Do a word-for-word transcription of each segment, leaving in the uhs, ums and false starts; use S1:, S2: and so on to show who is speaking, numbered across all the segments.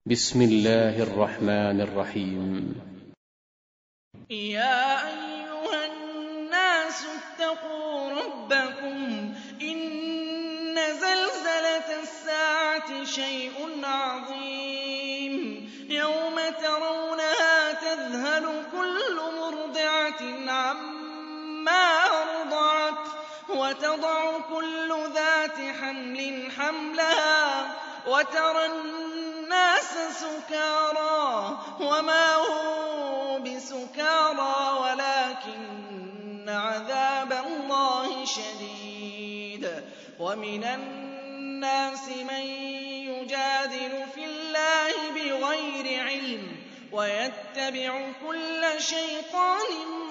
S1: بسم الله الرحمن الرحيم.
S2: يا أيها الناس اتقوا ربكم إن زلزلة الساعة شيء عظيم يوم ترونها تذهل كل مرضعة عما أرضعت وتضع كل ذات حمل حملها وترى الناس سكارى وما هم بسكارى ولكن عذاب الله شديد ومن الناس من يجادل في الله بغير علم ويتبع كل شيطان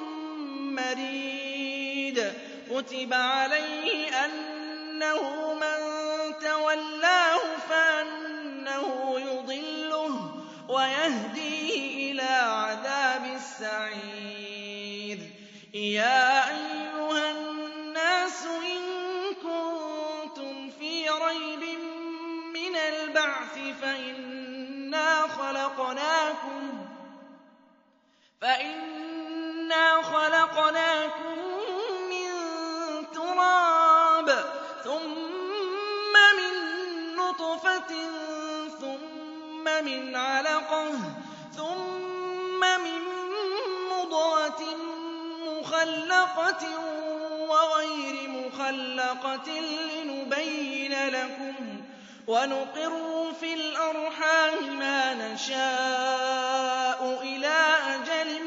S2: مريد كتب عليه أنه من تولاه فأنه يضله ويهديه إلى عذاب السعير يا أيها الناس إن كنتم في ريب من البعث فإنا خلقناكم فإنا خلقناكم من تراب ثم من نطفة ثم من علقة ثم من مضغة مخلقة وغير مخلقة لنبين لكم ونقر في الأرحام ما نشاء إلى أجل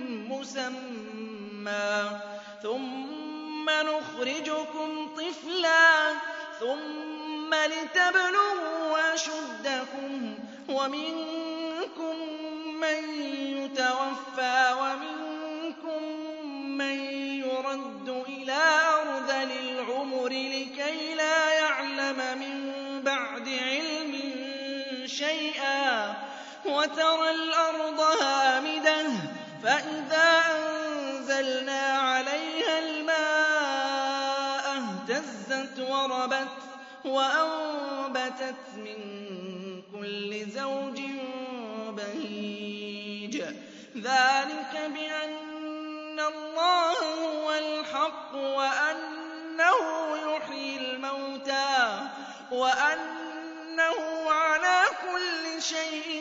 S2: مسمى ثم نخرجكم طفلا ثم لتبلغوا أشدكم ومنكم من يتوفى ومنكم من يرد إلى أرذل العمر لكي لا يعلم من بعد علم شيئا وترى الأرض هامدة فإذا أنزلنا عليها الماء اهتزت وربت وأنبتت من كل زوج بهيج ذلك بأن الله هو الحق وأنه يحيي الموتى وأنه على كل شيء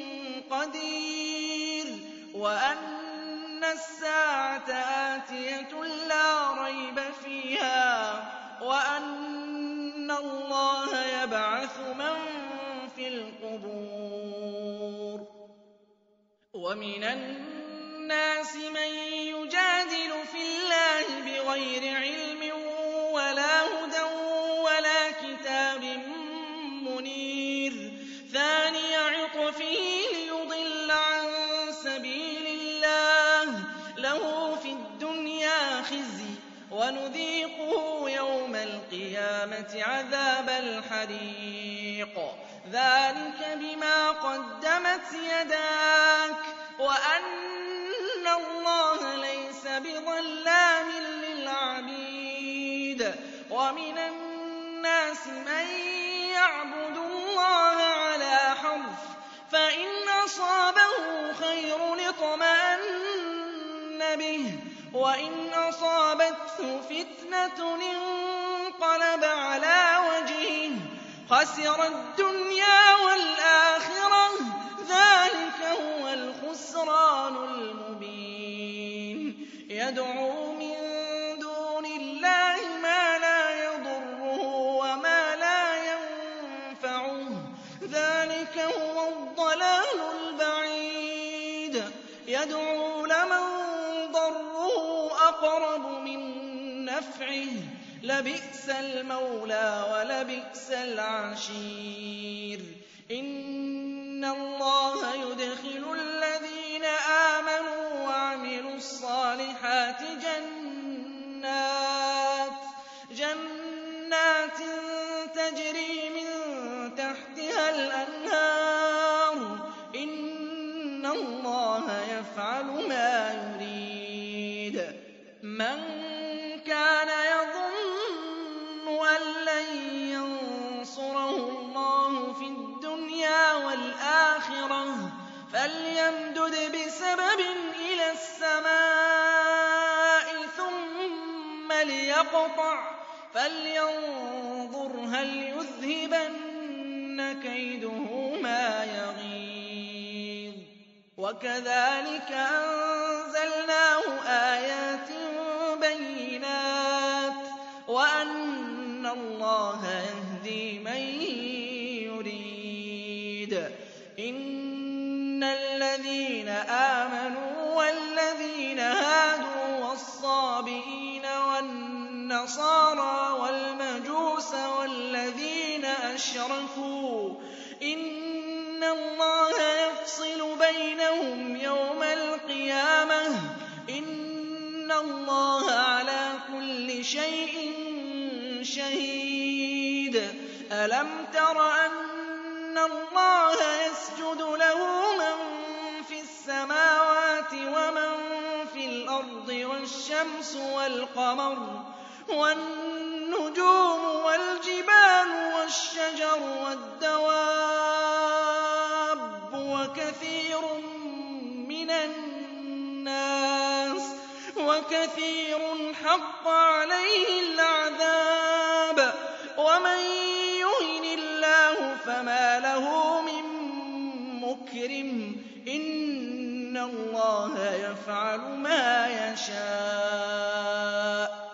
S2: قدير وأن الساعة آتية لا ريب فيها وأن الله يبعث من في القبور ومن الناس من يجادل في الله بغير علم ولا هدى ولا كتاب منير ثاني عطفه ليضل عن سبيل الله له في الدنيا خزي ونذيقه يوم القيامة عذاب الحريق ذلك بما قدمت يداك وأن الله ليس بظلام للعبيد ومن الناس من يعبد الله على حرف فإن أصابه خير اطمأن به وإن أصابته فتنة انقلب على وجهه خسر الدنيا والآخرة ذلك هو الخسران المبين يدعو من دون الله ما لا يضره وما لا ينفعه ذلك هو الضلال البعيد يدعو لمن ضره أقرب من نفعه لبئس المولى ولبئس العشير إن الله يدخل الذين آمنوا وعملوا الصالحات جنات جنات تجري من تحتها الأنهار إن الله يفعل ما يريد من كان يظن أن لن ينصره الله الْآخِرَةِ فَلْيَمْدُدْ بِسَبَبٍ إِلَى السَّمَاءِ ثُمَّ لِيَقْطَعْ فَلْيَنظُرْ هَلْ يُذْهِبَنَّ كَيْدُهُ مَا يَغِيظُ وَكَذَٰلِكَ أَنزَلْنَاهُ آيَاتٍ بَيِّنَاتٍ وَأَنَّ اللَّهَ يَهْدِي مَن يُرِيدُ إِنَّ الَّذِينَ آمَنُوا وَالَّذِينَ هَادُوا وَالصَّابِئِينَ وَالنَّصَارَىٰ وَالْمَجُوسَ وَالَّذِينَ أَشْرَكُوا إِنَّ اللَّهَ يَفْصِلُ بَيْنَهُمْ يَوْمَ الْقِيَامَةِ ۚ إِنَّ اللَّهَ عَلَىٰ كُلِّ شَيْءٍ شَهِيدٌ أَلَمْ تَرَ أَنَّ اللَّهَ يَسْجُدُ لَهُ مَن فِي السَّمَاوَاتِ وَمَن فِي الْأَرْضِ وَالشَّمْسُ وَالْقَمَرُ وَالنُّجُومُ وَالْجِبَالُ وَالشَّجَرُ وَالدَّوَابُّ وَكَثِيرٌ مِّنَ النَّاسِ وَكَثِيرٌ حَقَّ عَلَيْهِ الْعَذَابُ وَمَن يُهِنِ اللَّهُ فَمَا لَهُ مِن مُّكْرِمٍ إِنَّ اللَّهَ يَفْعَلُ مَا يَشَاءُ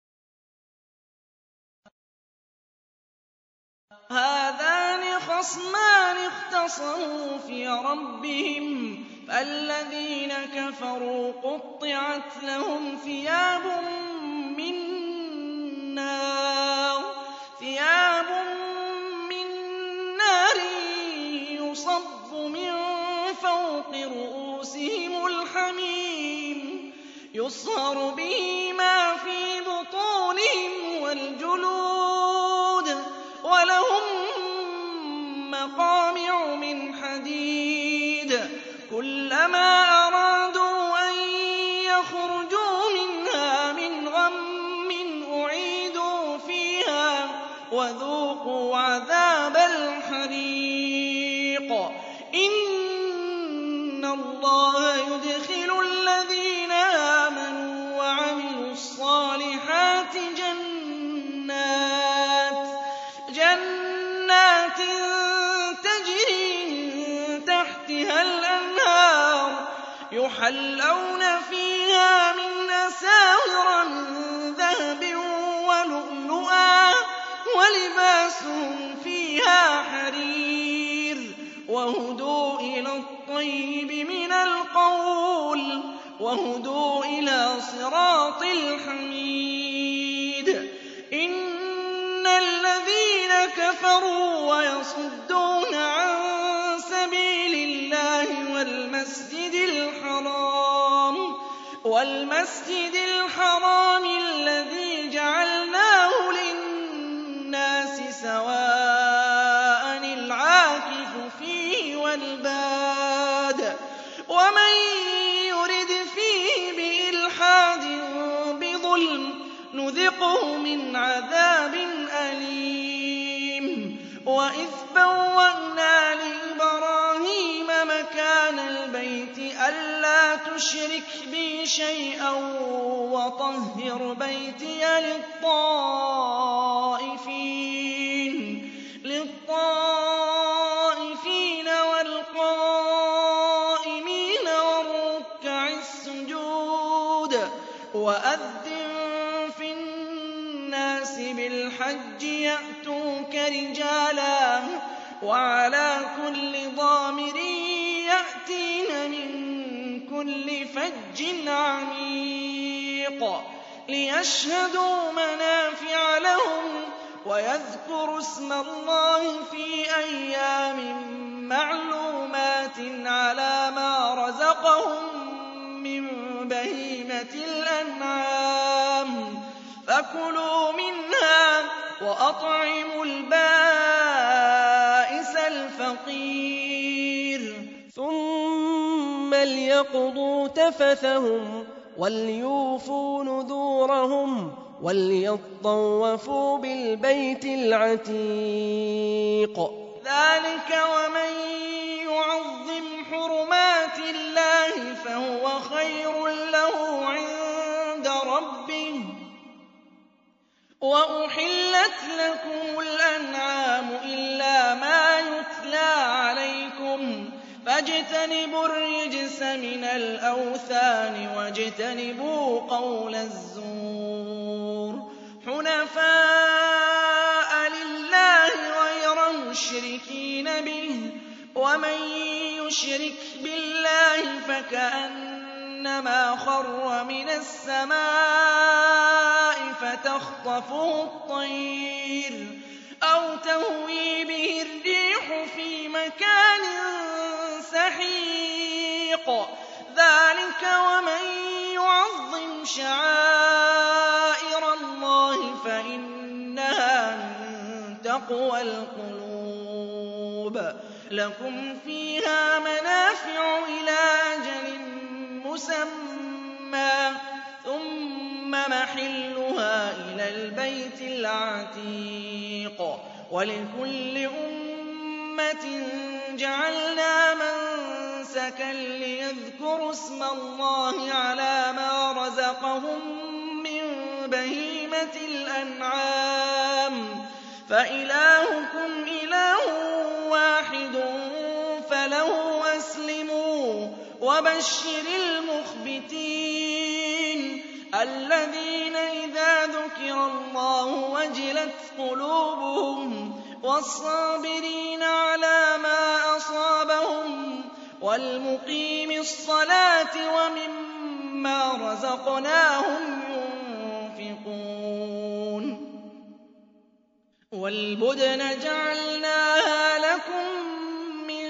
S2: هَٰذَانِ خَصْمَانِ اخْتَصَمُوا فِي رَبِّهِمْ فَالَّذِينَ كَفَرُوا قُطِّعَتْ لَهُمْ ثِيَابٌ مِّن نَّارٍ ثِيَابٌ مِّن نَّارٍ يُصَبُّ مِن فَوْقِ رُءُوسِهِمُ الْحَمِيمُ يُصْهَرُ بِهِ مَا فِي بُطُونِهِمْ وَالْجُلُودُ وَلَهُم مَّقَامِعُ مِنْ حَدِيدٍ كُلَّمَا أَرَادُوا أَن يَخْرُجُوا مِنْهَا مِنْ غَمٍّ أُعِيدُوا فِيهَا وَذُوقُوا عَذَابَ الْحَرِيقِ إِنَّ اللَّهَ يُدْخِلُ الَّذِينَ آمَنُوا وَعَمِلُوا الصَّالِحَاتِ جَنَّاتٍ جَنَّاتٍ تَجْرِي مِن تَحْتِهَا الْأَنْهَارُ يُحَلَّوْنَ فِيهَا مِنْ أَسَاوِرَ مِن ذَهَبٍ وَلُؤْلُؤًا وَلِبَاسُهُمْ فِيهَا حَرِيرٌ وَهُدُوا إِلَى الطَّيِّبِ مِنَ الْقَوْلِ وَهُدُوا إِلَىٰ صِرَاطِ الْحَمِيدِ إِنَّ الَّذِينَ كَفَرُوا وَيَصُدُّونَ عَن سَبِيلِ اللَّهِ وَالْمَسْجِدِ الْحَرَامِ وَالْمَسْجِدِ الْحَرَامِ الَّذِي جَعَلْنَاهُ لِلنَّاسِ سَوَاءً الْعَاكِفُ فِيهِ وَالْبَادِ وَمَن يُرِدْ فِيهِ بِإِلْحَادٍ بِظُلْمٍ نُّذِقْهُ مِنْ عَذَابٍ أَلِيمٍ وَإِذْ بَوَّأْنَا لِإِبْرَاهِيمَ مَكَانَ الْبَيْتِ أَلَّا تُشْرِكْ بِي شَيْئًا وَطَهِّرْ بَيْتِيَ لِلطَّائِفِينَ لِلطَّائِفِينَ وَالْقَائِمِينَ وَالرُّكَّعِ السُّجُودِ وَأَذِّن فِي النَّاسِ بِالْحَجِّ يَأْتُوكَ رِجَالًا وَعَلَىٰ كُلِّ ضَامِرٍ يَأْتِينَ مِن كُلِّ فَجٍّ عَمِيقٍ لِيَشْهَدُوا مَنَافِعَ لَهُمْ وَيَذْكُرُوا اسْمَ اللَّهِ فِي أَيَّامٍ مَّعْلُومَاتٍ عَلَىٰ مَا رَزَقَهُم مِّن بَهِيمَةِ الْأَنْعَامِ فَكُلُوا مِنْهَا وَأَطْعِمُوا الْبَائِسَ الْفَقِيرَ
S3: ثُمَّ لْيَقْضُوا تَفَثَهُمْ وَلْيُوفُوا نُذُورَهُمْ وَلْيَطَّوَّفُوا بِالْبَيْتِ الْعَتِيقِ
S2: ذَٰلِكَ وَمَن يُعَظِّمْ وَأُحِلَّتْ لَكُمُ الْأَنْعَامُ إِلَّا مَا يُتْلَىٰ عَلَيْكُمْ فَاجْتَنِبُوا الرِّجْسَ مِنَ الْأَوْثَانِ وَاجْتَنِبُوا قَوْلَ الزُّورِ حُنَفَاءَ لِلَّهِ غَيْرَ مُشْرِكِينَ بِهِ ۚ وَمَن يُشْرِكْ بِاللَّهِ فَكَأَنَّمَا خَرَّ مِنَ السَّمَاءِ فَتَخْطَفُهُ الطَّيْرُ أَوْ تَهْوِي بِهِ الرِّيحُ فِي مَكَانٍ سَحِيقٍ ذَٰلِكَ وَمَن يُعَظِّمْ شَعَائِرَ اللَّهِ فَإِنَّهَا مِن تَقْوَى الْقُلُوبِ لَكُمْ فِيهَا مَنَافِعُ إِلَىٰ أَجَلٍ مُّسَمًّى ثُمَّ مَحِلُّهَا إِلَى الْبَيْتِ الْعَتِيقِ وَلِكُلِّ أُمَّةٍ جَعَلْنَا مَنسَكًا لِّيَذْكُرُوا اسْمَ اللَّهِ عَلَىٰ مَا رَزَقَهُم مِّن بَهِيمَةِ الْأَنْعَامِ فَإِلَٰهُكُمْ إِلَٰهٌ وَاحِدٌ فَلَهُ أَسْلِمُوا وَبَشِّرِ الْمُخْبِتِينَ الَّذِينَ إِذَا ذُكِرَ اللَّهُ وَجِلَتْ قُلُوبُهُمْ وَالصَّابِرِينَ عَلَىٰ مَا أَصَابَهُمْ وَالْمُقِيمِ الصَّلَاةِ وَمِمَّا رَزَقْنَاهُمْ يُنفِقُونَ وَالْبُدْنَ جَعَلْنَاهَا لَكُم مِّن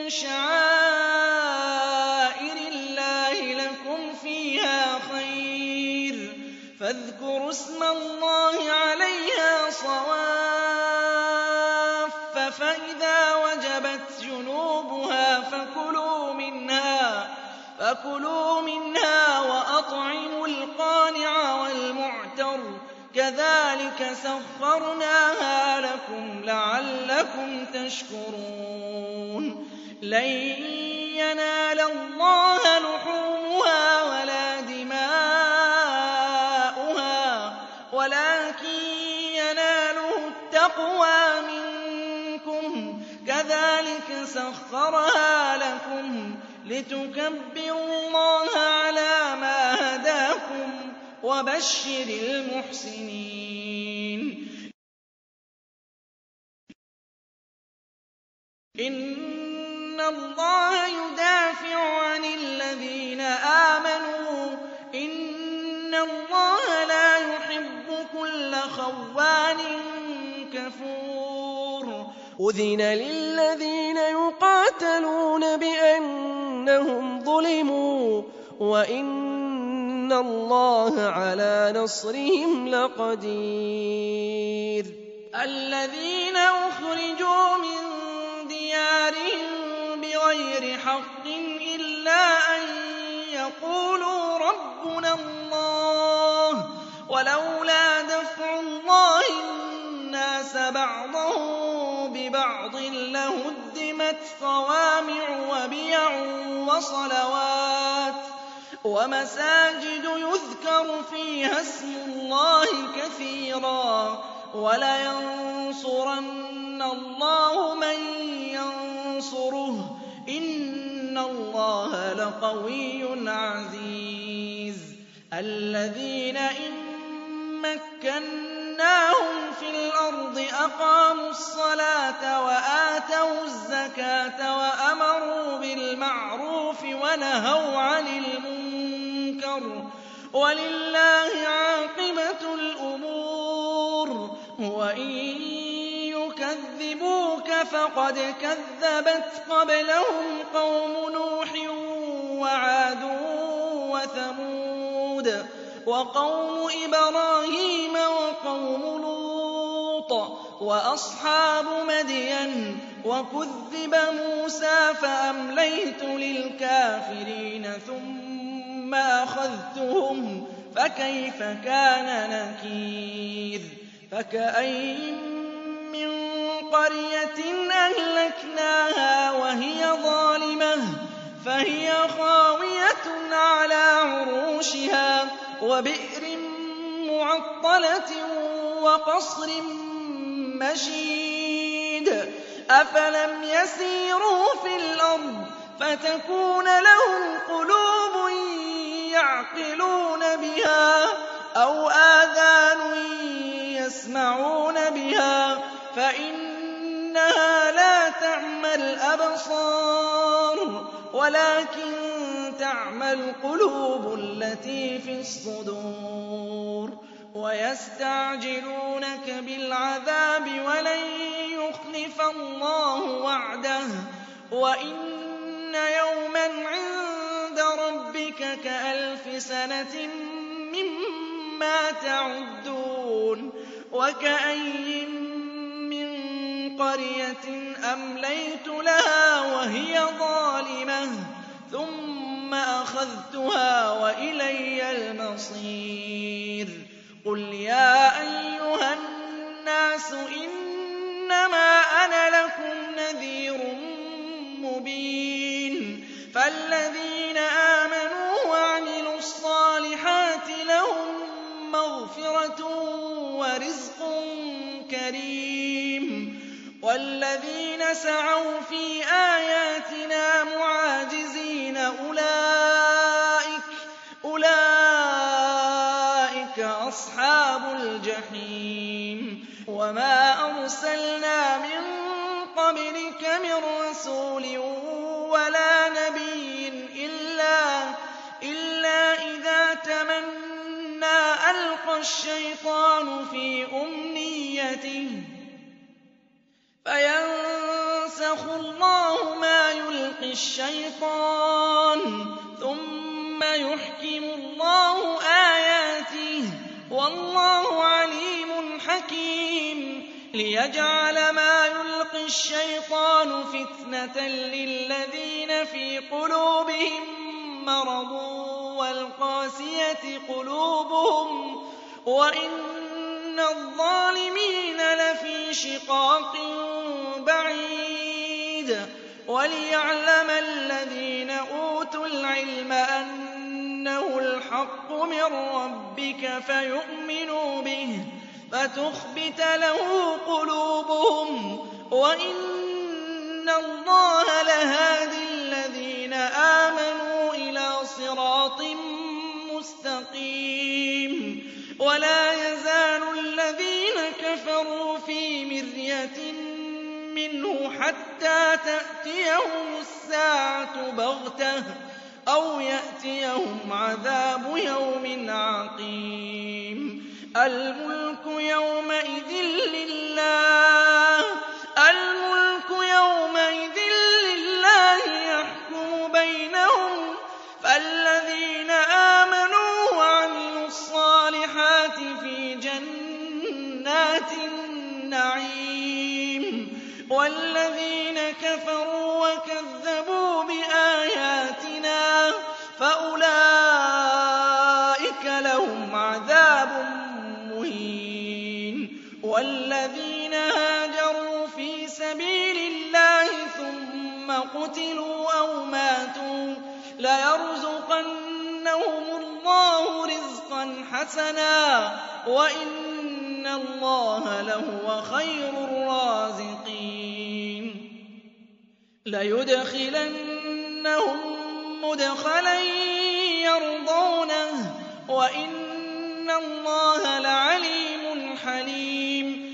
S2: شَعَائِرِ اللَّهِ لَكُمْ فِيهَا خَيْرٌ فَاذْكُرُوا اسْمَ اللَّهِ عَلَيْهَا صَوَافَّ فَإِذَا وَجَبَتْ جُنُوبُهَا فَكُلُوا مِنْهَا فَكُلُوا مِنْهَا وَأَطْعِمُوا الْقَانِعَ وَالْمُعْتَرَّ كَذَٰلِكَ سَخَّرْنَاهَا لَكُمْ لَعَلَّكُمْ تَشْكُرُونَ لَن يَنَالَ اللَّهَ لُحُومُهَا وَلَا دِمَاؤُهَا وَلَٰكِن يَنَالُهُ التَّقْوَىٰ مِنكُمْ كَذَٰلِكَ سَخَّرَهَا لَكُمْ لِتُكَبِّرُوا اللَّهَ عَلَىٰ مَا هَدَاكُمْ وَبَشِّرِ الْمُحْسِنِينَ إِنَّ اللَّهَ يُدَافِعُ عَنِ الَّذِينَ آمَنُوا ۗ إِنَّ اللَّهَ لَا يُحِبُّ كُلَّ خَوَّانٍ كَفُورٍ
S3: أُذِنَ لِلَّذِينَ يُقَاتَلُونَ بِأَنَّهُمْ ظُلِمُوا وَإِنَّ اللَّهَ عَلَىٰ نَصْرِهِمْ لَقَدِيرٌ
S2: الَّذِينَ أُخْرِجُوا مِن دِيَارِهِم بِغَيْرِ حَقٍّ إِلَّا أَن يَقُولُوا رَبُّنَا اللَّهُ وَلَوْلَا دَفْعُ اللَّهِ النَّاسَ بَعْضَهُم بِبَعْضٍ لَّهُدِّمَتْ صَوَامِعُ وَبِيَعٌ وَصَلَوَاتٌ وَمَسَاجِدُ يُذْكَرُ فِيهَا اسْمُ اللَّهِ كَثِيرًا وَلَيَنصُرَنَّ اللَّهُ مَن يَنصُرُهُ ۗ إِنَّ اللَّهَ لَقَوِيٌّ عَزِيزٌ الَّذِينَ إِن مَّكَّنَّاهُمْ فِي الْأَرْضِ أَقَامُوا الصَّلَاةَ وَآتَوُا الزَّكَاةَ وَأَمَرُوا بِالْمَعْرُوفِ وَنَهَوْا عَنِ الْمُنكَرِ ۗ وَلِلَّهِ عَاقِبَةُ الْأُمُورِ وَإِن يُكَذِّبُوكَ فَقَدْ كَذَّبَتْ قَبْلَهُمْ قَوْمُ نُوحٍ وَعَادٌ وَثَمُودُ وَقَوْمُ إِبْرَاهِيمَ وَقَوْمُ لُوطٍ وَأَصْحَابُ مَدْيَنَ وَكُذِّبَ مُوسَىٰ فَأَمْلَيْتُ لِلْكَافِرِينَ ثُمَّ أَخَذْتُهُمْ فَكَيْفَ كَانَ نَكِيرِ فَكَأَيِّن مِّن قَرْيَةٍ أَهْلَكْنَاهَا وَهِيَ ظَالِمَةٌ فَهِيَ خَاوِيَةٌ عَلَىٰ عُرُوشِهَا وَبِئْرٍ مُّعَطَّلَةٍ وَقَصْرٍ مَّشِيدٍ أَفَلَمْ يَسِيرُوا فِي الْأَرْضِ فَتَكُونَ لَهُمْ قُلُوبٌ يَعْقِلُونَ بِهَا أَوْ آذَانٌ يَسْمَعُونَ بِهَا فَإِنَّهَا لَا تَعْمَى الْأَبْصَارُ وَلَٰكِن تَعْمَى الْقُلُوبُ الَّتِي فِي الصُّدُورِ وَيَسْتَعْجِلُونَكَ بِالْعَذَابِ وَلَن يُخْلِفَ اللَّهُ وَعْدَهُ وَإِنَّ يَوْمًا عِندَ رَبِّكَ كَأَلْفِ سَنَةٍ مِّمَّا تَعُدُّونَ وَكَأَيِّن مِّن قَرْيَةٍ أَمْلَيْتُ لَهَا وَهِيَ ظَالِمَةٌ ثُمَّ أَخَذْتُهَا وَإِلَيَّ الْمَصِيرُ قُلْ يَا أَيُّهَا النَّاسُ إِنَّمَا أَنَا لَكُمْ نَذِيرٌ مُّبِينٌ فَالَّذِينَ آمَنُوا وَعَمِلُوا الصَّالِحَاتِ لَهُم مَّغْفِرَةٌ وَرِزْقٌ كَرِيمٌ وَالَّذِينَ سَعَوْا فِي آيَاتِنَا مُعَاجِزِينَ أُولَٰئِكَ أُولَٰئِكَ أَصْحَابُ الْجَحِيمِ وَمَا أَرْسَلْنَا مِن قَبْلِكَ مِن رَّسُولٍ وَلَا نَبِيٍّ إِلَّا إِلَّا إِذَا تَمَنَّىٰ أَلْقَى الشَّيْطَانُ فِي أُمْنِيَّتِهِ فَيَنسَخُ اللَّهُ مَا يُلْقِي الشَّيْطَانُ ثُمَّ يُحْكِمُ اللَّهُ آيَاتِهِ وَاللَّهُ عَلِيمٌ حَكِيمٌ لِيَجْعَلَ مَا يُلْقِي الشَّيْطَانُ فِتْنَةً لِّلَّذِينَ فِي قُلُوبِهِم مَّرَضٌ وَالْقَاسِيَةِ قُلُوبُهُمْ وَإِنَّ الظَّالِمِينَ لَفِي شِقَاقٍ بَعِيدٍ وَلِيَعْلَمَ الَّذِينَ أُوتُوا الْعِلْمَ أَنَّهُ الْحَقُّ مِن رَّبِّكَ فَيُؤْمِنُوا بِهِ فَتُخْبِتَ لَهُ قُلُوبُهُمْ وَإِنَّ اللَّهَ لَهَادِي الَّذِينَ آمَنُوا إِلَىٰ صِرَاطٍ مُّسْتَقِيمٍ وَلَا يَزَالُ الَّذِينَ كَفَرُوا فِي مِرْيَةٍ مِّنْهُ حَتَّىٰ تَأْتِيَهُمُ السَّاعَةُ بَغْتَةً أَوْ يَأْتِيَهُمْ عَذَابُ يَوْمٍ عَقِيمٍ الْمُلْكُ يَوْمَئِذٍ لِّلَّهِ الْمُلْكُ يَوْمَئِذٍ لِّلَّهِ يَحْكُمُ بَيْنَهُمْ فَالَّذِينَ آمَنُوا وَعَمِلُوا الصَّالِحَاتِ فِي جَنَّاتِ النَّعِيمِ وَالَّذِينَ كَفَرُوا وَكَذَّبُوا بِآيَاتِنَا فَأُولَٰئِكَ لَهُمْ عَذَابٌ مُّهِينٌ وَالَّذِينَ هَاجَرُوا فِي سَبِيلِ اللَّهِ ثُمَّ قُتِلُوا أَوْ مَاتُوا لَيَرْزُقَنَّهُمُ اللَّهُ رِزْقًا حَسَنًا وَإِنَّ اللَّهَ لَهُوَ خَيْرُ الرَّازِقِينَ لَيُدْخِلَنَّهُم مُّدْخَلًا يَرْضَوْنَهُ وَإِنَّ اللَّهَ لَعَلِيمٌ حَلِيمٌ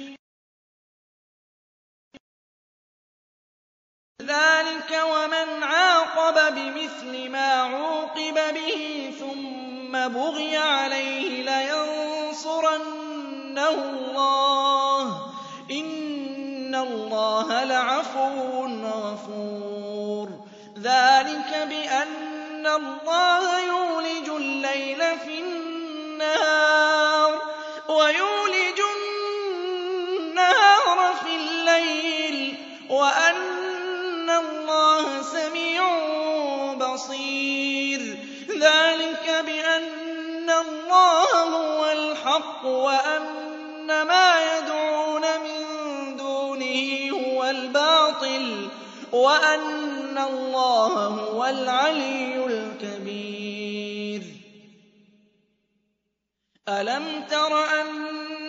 S2: ذَٰلِكَ وَمَنْ عَاقَبَ بِمِثْلِ مَا عُوقِبَ بِهِ ثُمَّ بُغِيَ عَلَيْهِ لَيَنصُرَنَّهُ اللَّهُ ۗ إِنَّ اللَّهَ لَعَفُوٌّ غَفُورٌ ذَٰلِكَ بِأَنَّ اللَّهَ يُولِجُ اللَّيْلَ فِي النَّهَارِ وَيُولِجُ النَّهَارَ فِي اللَّيْلِ وَأَنَّ اللَّهَ سَمِيعٌ بَصِيرٌ ذَٰلِكَ بِأَنَّ اللَّهَ هُوَ الْحَقُّ وَأَنَّ مَا يَدْعُونَ مِن دُونِهِ هُوَ الْبَاطِلُ وَأَنَّ اللَّهَ هُوَ الْعَلِيُّ الْكَبِيرُ أَلَمْ تَرَ أَنَّ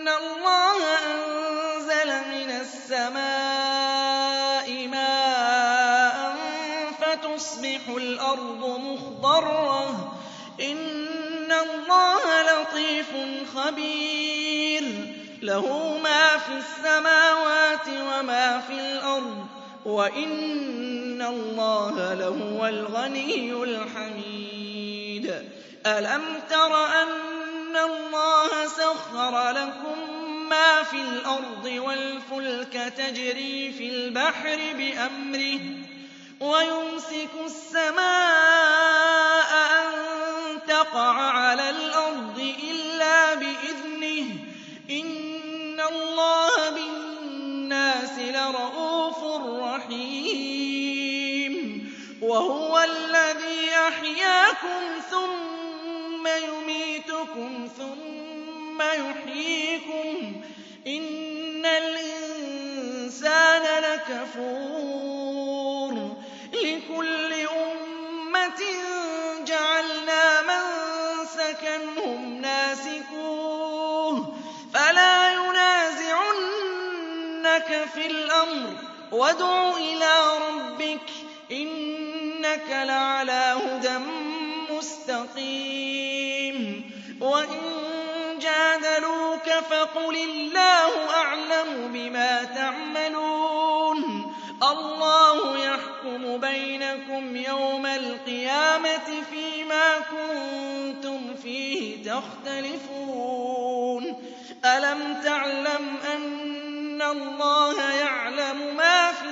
S2: أَنَّ اللَّهَ أَنزَلَ مِنَ السَّمَاءِ مَاءً فَتُصْبِحُ الْأَرْضُ مُخْضَرَّةً ۗ إِنَّ اللَّهَ لَطِيفٌ خَبِيرٌ لَّهُ مَا فِي السَّمَاوَاتِ وَمَا فِي الْأَرْضِ ۗ وَإِنَّ اللَّهَ لَهُوَ الْغَنِيُّ الْحَمِيدُ. أَلَمْ تَرَ أَنَّ اللَّهَ سَخَّرَ لَكُم مَّا فِي الْأَرْضِ وَالْفُلْكَ تَجْرِي فِي الْبَحْرِ بِأَمْرِهِ وَيُمْسِكُ السَّمَاءَ أَن تَقَعَ عَلَى الْأَرْضِ إِلَّا بِإِذْنِهِ ۗ إِنَّ اللَّهَ بِالنَّاسِ لَرَءُوفٌ رَّحِيمٌ. وَهُوَ الَّذِي أَحْيَاكُمْ ثُمَّ يُمِيتُكُمْ ثُمَّ يُحْيِيكُمْ ۗ إِنَّ الْإِنسَانَ لَكَفُورٌ. لِكُلِّ أُمَّةٍ جَعَلْنَا مَنسَكًا هُمْ نَاسِكُوهُ فَلَا يُنَازِعُنَّكَ فِي الْأَمْرِ وَادْعُ إِلَىٰ رَبِّكَ إِنَّكَ لَعَلَىٰ هُدًى مُّسْتَقِيمٍ. وَإِن جَادَلُوكَ فَقُلِ اللَّهُ أَعْلَمُ بِمَا تَعْمَلُونَ اللَّهُ يَحْكُمُ بَيْنَكُمْ يَوْمَ الْقِيَامَةِ فِيمَا كُنتُمْ فِيهِ تَخْتَلِفُونَ. أَلَمْ تَعْلَمْ أَنَّ اللَّهَ يَعْلَمُ مَا فِي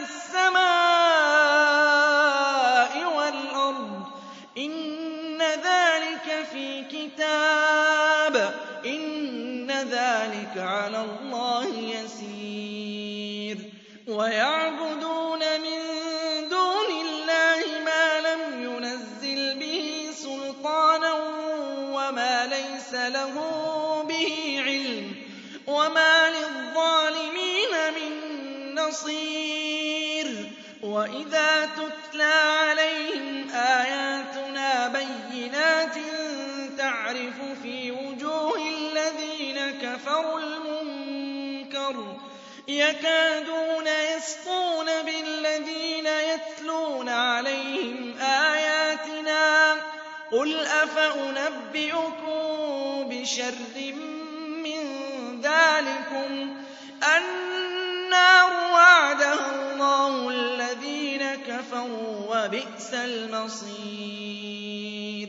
S2: السَّمَاءِ وَالْأَرْضِ ۗ إِنَّ ذَٰلِكَ فِي كِتَابٍ ۚ إِنَّ ذَٰلِكَ عَلَى اللَّهِ يَسِيرٌ. وَيَعْبُدُونَ مِن دُونِ اللَّهِ مَا لَمْ يُنَزِّلْ بِهِ سُلْطَانًا وَمَا لَيْسَ لَهُم بِهِ عِلْمٌ ۗ وَمَا لِلظَّالِمِينَ مِن نَّصِيرٍ. وَإِذَا تُتْلَىٰ عَلَيْهِمْ آيَاتُنَا بَيِّنَاتٍ تَعْرِفُ فِي وُجُوهِ الَّذِينَ كَفَرُوا الْمُنكَرَ يَكَادُونَ يَسْطُونَ بِالَّذِينَ يَتْلُونَ عَلَيْهِمْ آيَاتِنَا ۗ قُلْ أَفَأُنَبِّئُكُم بِشَرٍّ مِّن ذَٰلِكُمُ النَّارُ وَعَدَهَا اللَّهُ الَّذِينَ كَفَرُوا ۖ وَبِئْسَ الْمَصِيرُ.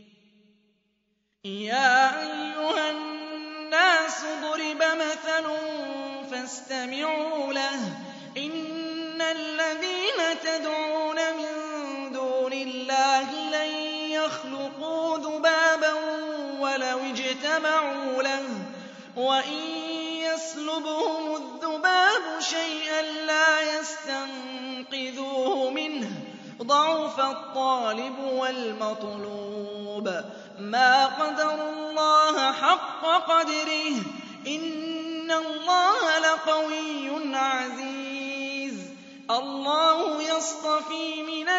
S2: يَا أَيُّهَا النَّاسُ ضُرِبَ مَثَلٌ فَاسْتَمِعُوا لَهُ ۚ إِنَّ الَّذِينَ تَدْعُونَ مِن دُونِ اللَّهِ لَن يَخْلُقُوا ذُبَابًا وَلَوِ اجْتَمَعُوا لَهُ ۖ وَإِن يَسْلُبْهُمُ الذُّبَابُ شَيْئًا لَّا يَسْتَنقِذُوهُ مِنْهُ ۚ ضَعُفَ الطَّالِبُ وَالْمَطْلُوبُ. مَا قَدَرُوا اللَّهَ حَقَّ قَدْرِهِ ۗ إِنَّ اللَّهَ لَقَوِيٌّ عَزِيزٌ. اللَّهُ يَصْطَفِي مِنَ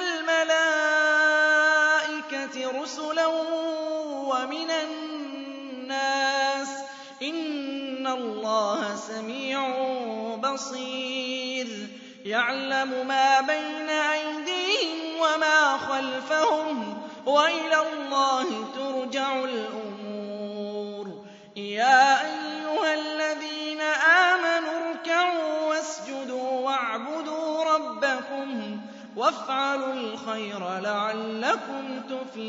S2: الْمَلَائِكَةِ رُسُلًا وَمِنَ النَّاسِ ۚ إِنَّ اللَّهَ سَمِيعٌ بَصِيرٌ. يَعْلَمُ مَا بَيْنَ أَيْدِيهِمْ وَمَا خَلْفَهُمْ ۖ وَإِلَى اللَّهِ تُرْجَعُ الْأُمُورُ. يَا أَيُّهَا الَّذِينَ آمَنُوا ارْكَعُوا وَاسْجُدُوا وَاعْبُدُوا رَبَّكُمْ وَافْعَلُوا الْخَيْرَ لَعَلَّكُمْ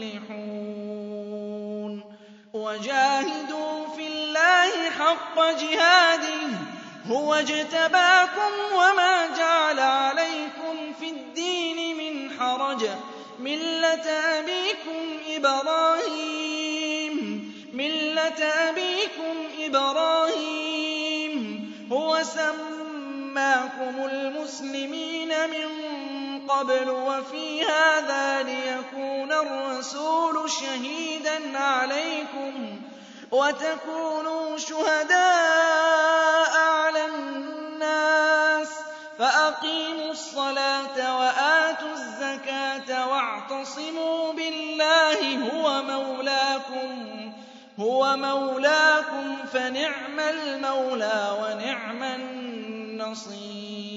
S2: تُفْلِحُونَ. وَجَاهِدُوا فِي اللَّهِ حَقَّ جِهَادِهِ ۚ هُوَ اجْتَبَاكُمْ وَمَا جَعَلَ عَلَيْكُمْ فِي الدِّينِ مِنْ حَرَجٍ ۚ مِّلَّةَ أَبِيكُمْ إِبْرَاهِيمَ مِلَّةَ أَبِيكُمْ إِبْرَاهِيمَ هُوَ سَمَّاكُمُ الْمُسْلِمِينَ مِن قَبْلُ وَفِي هَٰذَا لِيَكُونَ الرَّسُولُ شَهِيدًا عَلَيْكُمْ وَتَكُونُوا شُهَدَاءَ عَلَى النَّاسِ ۚ فَأَقِيمُوا الصَّلَاةَ وَآتُوا الزَّكَاةَ وَاعْتَصِمُوا بِاللَّهِ هُوَ مَوْلَاكُمْ هُوَ مَوْلَاكُمْ فَنِعْمَ الْمَوْلَىٰ وَنِعْمَ النَّصِيرُ